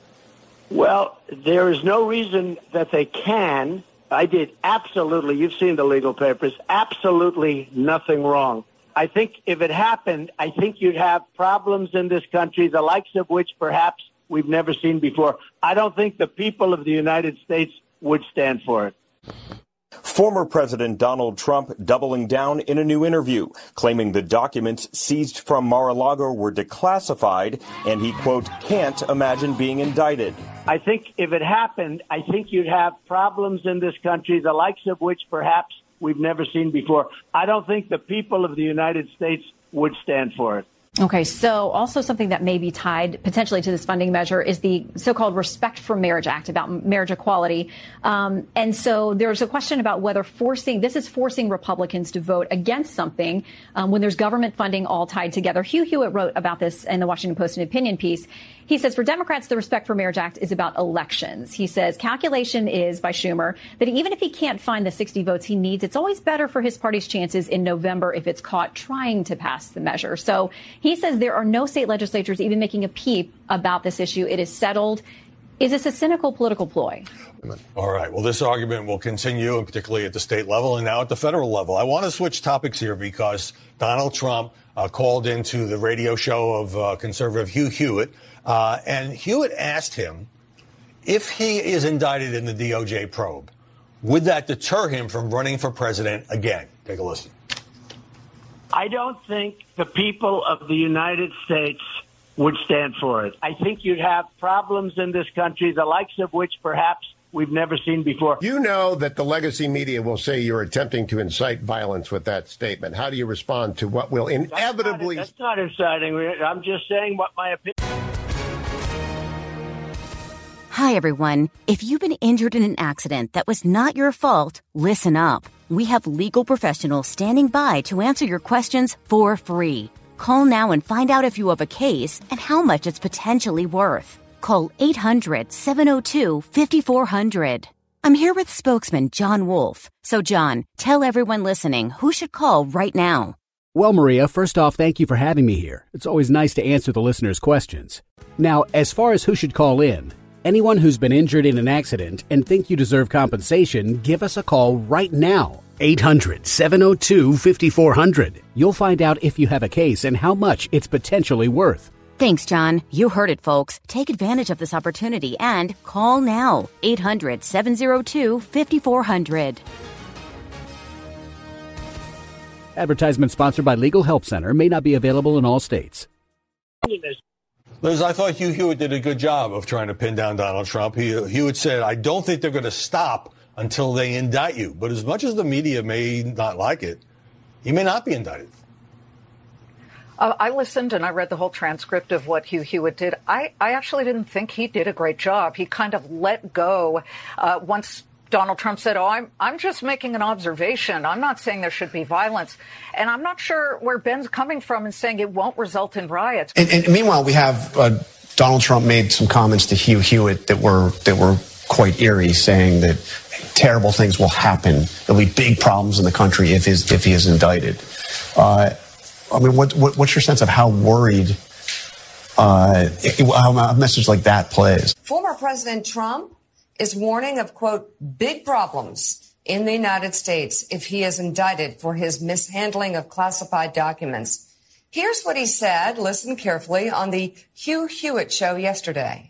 Well, there is no reason that they can. I did absolutely, you've seen the legal papers, absolutely nothing wrong. I think if it happened, I think you'd have problems in this country, the likes of which perhaps we've never seen before. I don't think the people of the United States would stand for it. Former President Donald Trump doubling down in a new interview, claiming the documents seized from Mar-a-Lago were declassified and he, quote, can't imagine being indicted. I think if it happened, I think you'd have problems in this country, the likes of which perhaps we've never seen before. I don't think the people of the United States would stand for it. Okay, so also something that may be tied potentially to this funding measure is the so-called Respect for Marriage Act about marriage equality. Um, and so there's a question about whether forcing, this is forcing Republicans to vote against something um, when there's government funding all tied together. Hugh Hewitt wrote about this in the Washington Post, an opinion piece. He says, for Democrats, the Respect for Marriage Act is about elections. He says calculation is, by Schumer, that even if he can't find the sixty votes he needs, it's always better for his party's chances in November if it's caught trying to pass the measure. So he says there are no state legislatures even making a peep about this issue. It is settled. Is this a cynical political ploy? All right. Well, this argument will continue, and particularly at the state level and now at the federal level. I want to switch topics here because Donald Trump uh, called into the radio show of uh, conservative Hugh Hewitt. Uh, and Hewitt asked him if he is indicted in the D O J probe, would that deter him from running for president again? Take a listen. I don't think the people of the United States would stand for it. I think you'd have problems in this country, the likes of which perhaps we've never seen before. You know that the legacy media will say you're attempting to incite violence with that statement. How do you respond to what will inevitably... That's not, that's not inciting. I'm just saying what my opinion... Hi, everyone. If you've been injured in an accident that was not your fault, listen up. We have legal professionals standing by to answer your questions for free. Call now and find out if you have a case and how much it's potentially worth. Call eight hundred, seven oh two, five four zero zero. I'm here with spokesman John Wolf. So, John, tell everyone listening who should call right now. Well, Maria, first off, thank you for having me here. It's always nice to answer the listeners' questions. Now, as far as who should call in, Anyone who's been injured in an accident and think you deserve compensation, give us a call right now. eight hundred, seven oh two, five four zero zero. You'll find out if you have a case and how much it's potentially worth. Thanks, John. You heard it, folks. Take advantage of this opportunity and call now. eight hundred, seven oh two, five four zero zero. Advertisement sponsored by Legal Help Center. May not be available in all states. Liz, I thought Hugh Hewitt did a good job of trying to pin down Donald Trump. He, Hewitt said, I don't think they're going to stop until they indict you. But as much as the media may not like it, he may not be indicted. Uh, I listened and I read the whole transcript of what Hugh Hewitt did. I, I actually didn't think he did a great job. He kind of let go uh, once Donald Trump said, oh, I'm, I'm just making an observation. I'm not saying there should be violence. And I'm not sure where Ben's coming from in saying it won't result in riots. And, and meanwhile, we have uh, Donald Trump made some comments to Hugh Hewitt that were that were quite eerie, saying that terrible things will happen. There'll be big problems in the country if, his, if he is indicted. Uh, I mean, what, what, what's your sense of how worried uh, how a message like that plays? Former President Trump is warning of, quote, big problems in the United States if he is indicted for his mishandling of classified documents. Here's what he said, listen carefully, on the Hugh Hewitt show yesterday.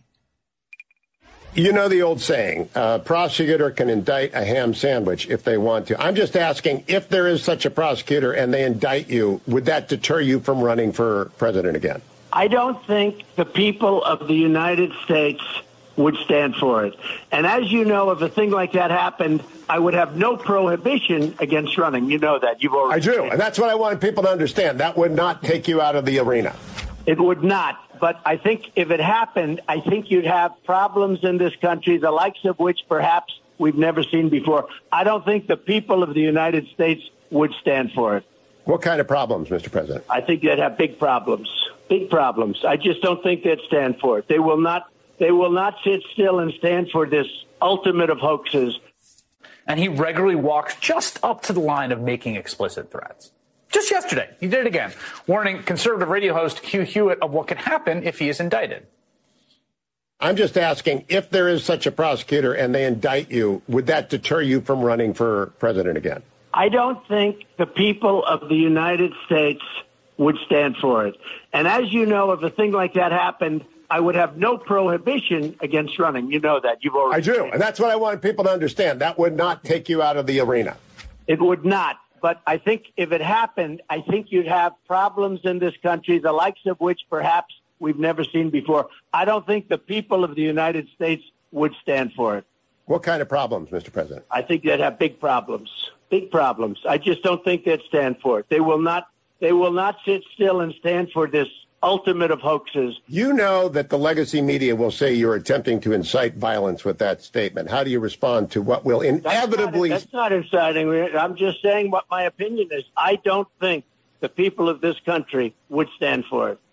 You know the old saying, a prosecutor can indict a ham sandwich if they want to. I'm just asking, if there is such a prosecutor and they indict you, would that deter you from running for president again? I don't think the people of the United States would stand for it. And as you know, if a thing like that happened, I would have no prohibition against running. You know that. You've already I do. And that's what I want people to understand. That would not take you out of the arena. It would not. But I think if it happened, I think you'd have problems in this country, the likes of which perhaps we've never seen before. I don't think the people of the United States would stand for it. What kind of problems, Mister President? I think they'd have big problems, big problems. I just don't think they'd stand for it. They will not. They will not sit still and stand for this ultimate of hoaxes. And he regularly walks just up to the line of making explicit threats. Just yesterday, he did it again, warning conservative radio host Hugh Hewitt of what could happen if he is indicted. I'm just asking, if there is such a prosecutor and they indict you, would that deter you from running for president again? I don't think the people of the United States would stand for it. And as you know, if a thing like that happened, I would have no prohibition against running. You know that. You've already. I do. And that's what I want people to understand. That would not take you out of the arena. It would not. But I think if it happened, I think you'd have problems in this country, the likes of which perhaps we've never seen before. I don't think the people of the United States would stand for it. What kind of problems, Mister President? I think they'd have big problems, big problems. I just don't think they'd stand for it. They will not. They will not sit still and stand for this ultimate of hoaxes. You know that the legacy media will say you're attempting to incite violence with that statement. How do you respond to what will inevitably... That's not, that's not inciting. I'm just saying what my opinion is. I don't think the people of this country would stand for it.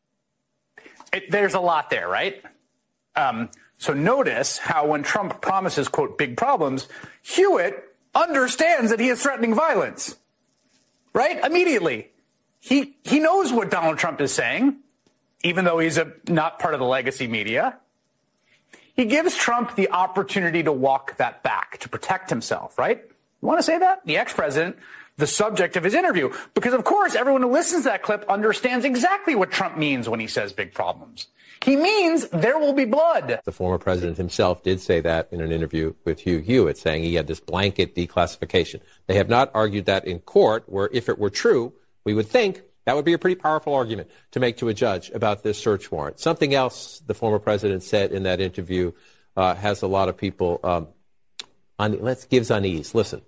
it there's a lot there, right? Um, so notice how when Trump promises, quote, big problems, Hewitt understands that he is threatening violence, right? Immediately. He he knows what Donald Trump is saying, even though he's a, not part of the legacy media. He gives Trump the opportunity to walk that back, to protect himself, right? You want to say that? The ex-president, the subject of his interview. Because, of course, everyone who listens to that clip understands exactly what Trump means when he says big problems. He means there will be blood. The former president himself did say that in an interview with Hugh Hewitt, saying he had this blanket declassification. They have not argued that in court, where if it were true, we would think that would be a pretty powerful argument to make to a judge about this search warrant. Something else the former president said in that interview uh, has a lot of people um, on, let's gives unease. Listen.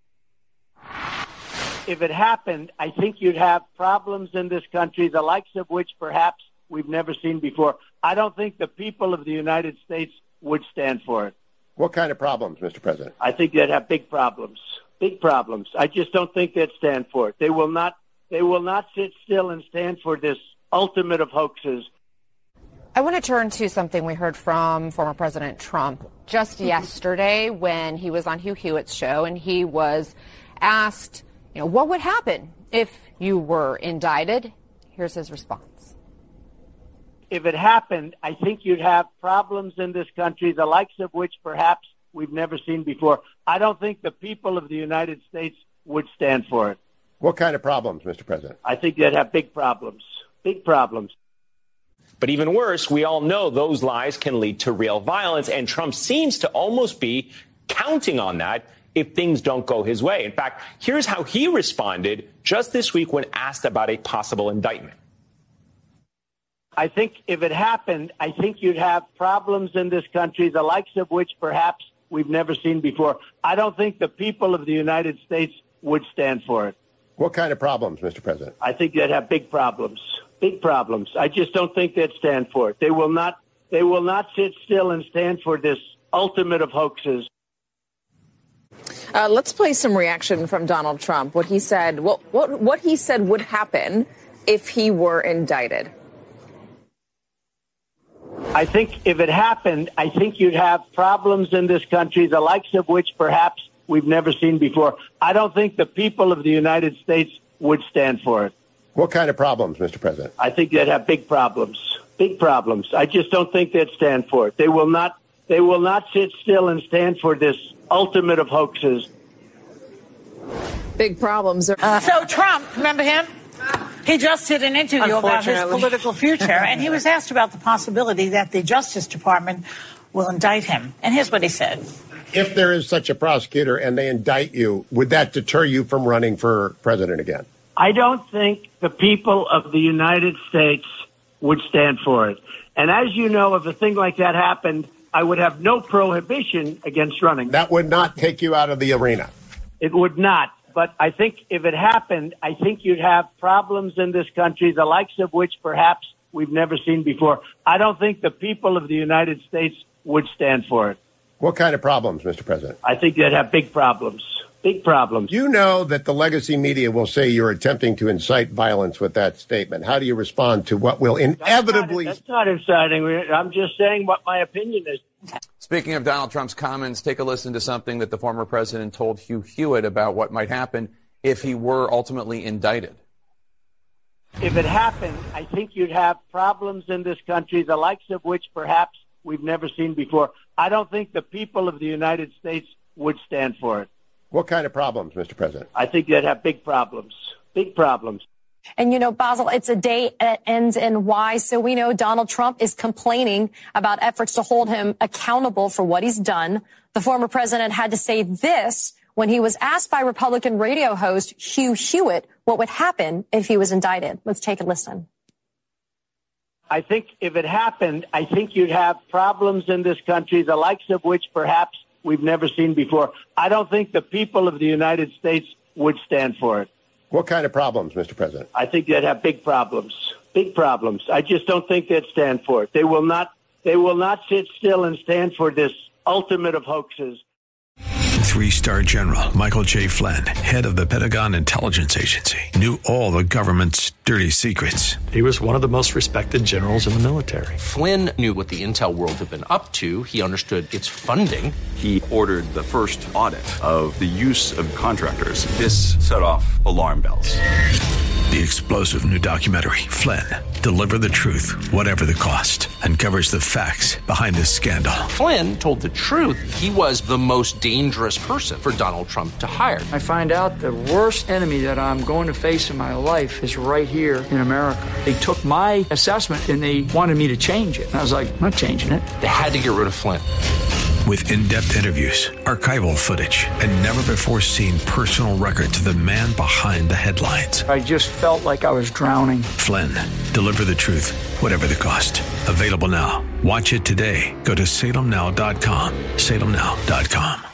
If it happened, I think you'd have problems in this country, the likes of which perhaps we've never seen before. I don't think the people of the United States would stand for it. What kind of problems, Mister President? I think they'd have big problems, big problems. I just don't think they'd stand for it. They will not. They will not sit still and stand for this ultimate of hoaxes. I want to turn to something we heard from former President Trump just yesterday when he was on Hugh Hewitt's show, and he was asked, you know, what would happen if you were indicted? Here's his response. if it happened, I think you'd have problems in this country, the likes of which perhaps we've never seen before. I don't think the people of the United States would stand for it. What kind of problems, Mister President? I think they'd have big problems, big problems. But even worse, we all know those lies can lead to real violence, and Trump seems to almost be counting on that if things don't go his way. In fact, here's how he responded just this week when asked about a possible indictment. I think if it happened, I think you'd have problems in this country, the likes of which perhaps we've never seen before. I don't think the people of the United States would stand for it. What kind of problems, Mister President? I think they'd have big problems, big problems. I just don't think they'd stand for it. They will not, they will not sit still and stand for this ultimate of hoaxes. Uh, let's play some reaction from Donald Trump. What he said, what, what, what he said would happen if he were indicted. I think if it happened, I think you'd have problems in this country, the likes of which perhaps we've never seen before. I don't think the people of the United States would stand for it. What kind of problems, Mister President? I think they'd have big problems, big problems. I just don't think they'd stand for it. They will not, they will not sit still and stand for this ultimate of hoaxes. Big problems. Uh, so Trump, remember him? He just did an interview about his political future, and he was asked about the possibility that the Justice Department will indict him. And here's what he said. If there is such a prosecutor and they indict you, would that deter you from running for president again? I don't think the people of the United States would stand for it. And as you know, if a thing like that happened, I would have no prohibition against running. That would not take you out of the arena. It would not. But I think if it happened, I think you'd have problems in this country, the likes of which perhaps we've never seen before. I don't think the people of the United States would stand for it. What kind of problems, Mister President? I think they'd have big problems, big problems. You know that the legacy media will say you're attempting to incite violence with that statement. How do you respond to what will inevitably... That's not, that's not inciting. I'm just saying what my opinion is. Speaking of Donald Trump's comments, take a listen to something that the former president told Hugh Hewitt about what might happen if he were ultimately indicted. If it happened, I think you'd have problems in this country, the likes of which perhaps we've never seen before. I don't think the people of the United States would stand for it. What kind of problems, Mister President? I think they'd have big problems, big problems. And, you know, Basil, it's a day that ends in Y. So we know Donald Trump is complaining about efforts to hold him accountable for what he's done. The former president had to say this when he was asked by Republican radio host Hugh Hewitt what would happen if he was indicted. Let's take a listen. I think if it happened, I think you'd have problems in this country, the likes of which perhaps we've never seen before. I don't think the people of the United States would stand for it. What kind of problems, Mister President? I think they'd have big problems, big problems. I just don't think they'd stand for it. They will not, they will not sit still and stand for this ultimate of hoaxes. Three-star General Michael J. Flynn, head of the Pentagon Intelligence Agency, knew all the government's dirty secrets. He was one of the most respected generals in the military. Flynn knew what the intel world had been up to. He understood its funding. He ordered the first audit of the use of contractors. This set off alarm bells. The explosive new documentary, Flynn, Deliver the Truth, Whatever the Cost, uncovers the facts behind this scandal. Flynn told the truth. He was the most dangerous person for Donald Trump to hire. I find out the worst enemy that I'm going to face in my life is right here in America. They took my assessment and they wanted me to change it. And I was like, I'm not changing it. They had to get rid of Flynn. With in-depth interviews, archival footage, and never-before-seen personal records of the man behind the headlines. I just felt like I was drowning. Flynn, Deliver the Truth, Whatever the Cost. Available now. Watch it today. Go to salem now dot com. salem now dot com.